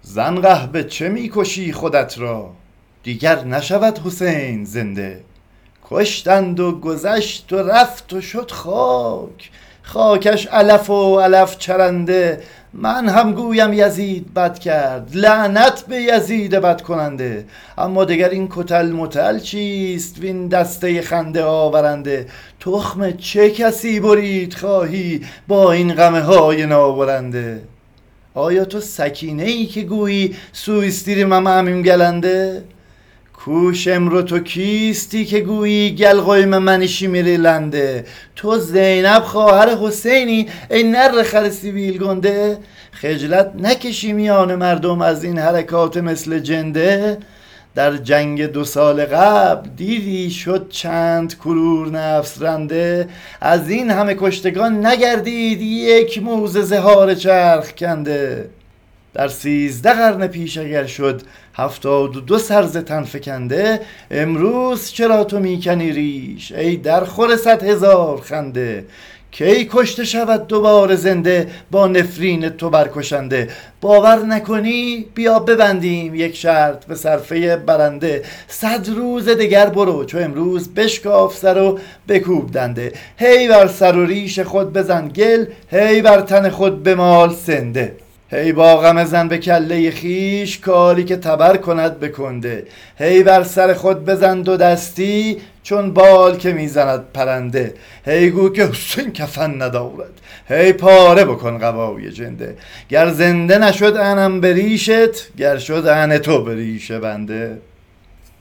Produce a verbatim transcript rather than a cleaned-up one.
زن قحبه چه میکشی خودت را، دیگر نشود حسین زنده. کشتند و گذشت و رفت و شد خاک، خاکش علف و علف چرنده. من هم گویم یزید بد کرد، لعنت به یزید بد کننده. اما دگر این کتل متل چیست وین دسته خنده آورنده؟ تخم چه کسی برید خواهی با این غمه های نابرنده؟ آیا تو سکینه ای که گویی سویستیری مم امیم گلنده؟ کوش امرو تو کیستی که گویی گل قویم منشی میری لنده؟ تو زینب خواهر حسینی ای نر خر سیبیل گنده؟ خجلت نکشی میان مردم از این حرکات مثل جنده؟ در جنگ دو سال قبل دیدی شد چند کرور نفس رنده؟ از این همه کشتگان نگردید یک موزه زهار چرخ کنده. در سیزده قرن پیش اگر شد هفتاد و دو سر ز تن فکنده، امروز چرا تو میکنی ریش ای در خور صد هزار خنده؟ کی کشته شود دوباره زنده با نفرین تو برکشنده؟ باور نکنی بیا ببندیم یک شرط به صرفه برنده. صد روز دگر برو چو امروز بشکاف سر و بکوب دنده. هی بر سر و ریش خود بزن گل، هی بر تن خود بمال سنده. هی با غم زن به کله خیش کاری که تبر کند بکنده. هی بر سر خود بزن دو دستی چون بال که میزند پرنده. هی گو که حسین کفن ندارد، هی پاره بکن قبای جنده. گر زنده نشد انم به ریشت، گر شد ان تو به ریش بنده.